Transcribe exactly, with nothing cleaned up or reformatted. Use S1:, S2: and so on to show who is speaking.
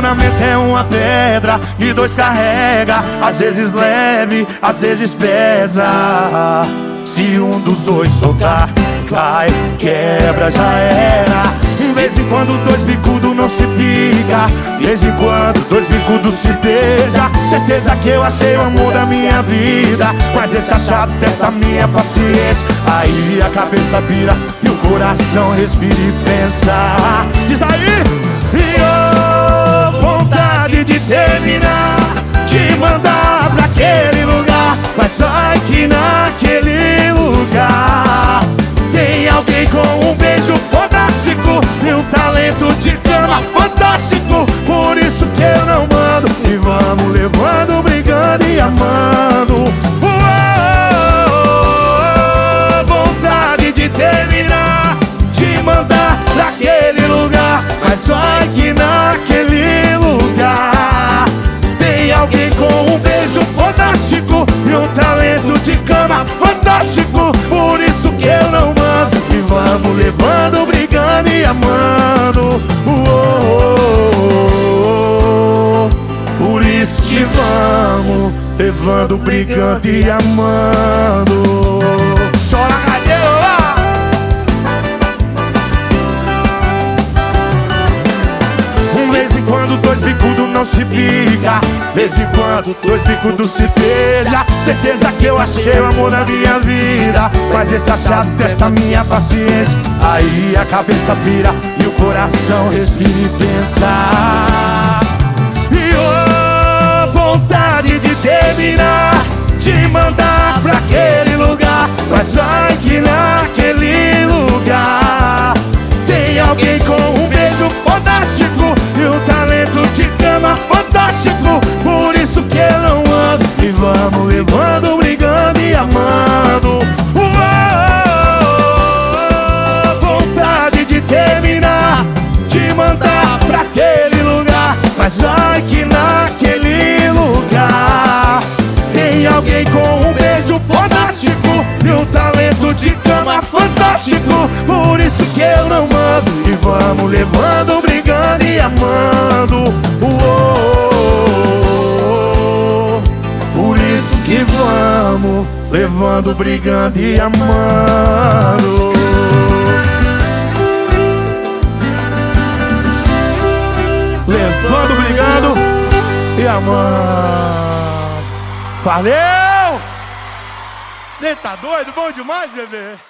S1: Relacionamento é uma pedra e dois carrega, às vezes leve, às vezes pesa. Se um dos dois soltar, cai, quebra, já era. De vez em quando dois bicudos não se pica, de vez em quando dois bicudos se beija. Certeza que eu achei o amor da minha vida, mas esse achado testa minha paciência. Aí a cabeça vira e o coração respira e pensa. Diz aí! E oh, vontade de terminar, de mandar pra aquele lugar, mas sai que naquele lugar tem alguém com um beijo fantástico e um talento de cama fantástico. Por isso que eu não mando e vamos levando, brigando e amando. Uou, vontade de terminar, de mandar pra aquele lugar, mas só que naquele lugar tem alguém com um beijo fantástico e um talento de cama fantástico. Por isso que eu não mando e vamos levando, brigando e amando. Uou, por isso que vamos levando, brigando e amando. Chora, Cadela! Um vez em quando dois bicudos não se pica, vez em quando dois bicudos se beija. Certeza que eu achei o amor da minha vida, mas esse achado testa minha paciência. Aí a cabeça vira e o coração respira e pensa. E oh, vontade de terminar, de mandar pra aquele lugar, mas sai que naquele lugar tem alguém com um beijo fantástico e um talento de cama fantástico. Por isso que eu não ando e vamos levando, brigando e amando. Uou, vontade de terminar, de mandar pra aquele lugar, mas sai que naquele lugar tem alguém com um beijo fantástico e um talento de cama fantástico. Por isso que eu não mando e vamos levando, brigando e amando. Uou, por isso que vamos levando, brigando e amando. Levando, brigando e amando. Valeu! Cê tá doido? Bom demais, bebê!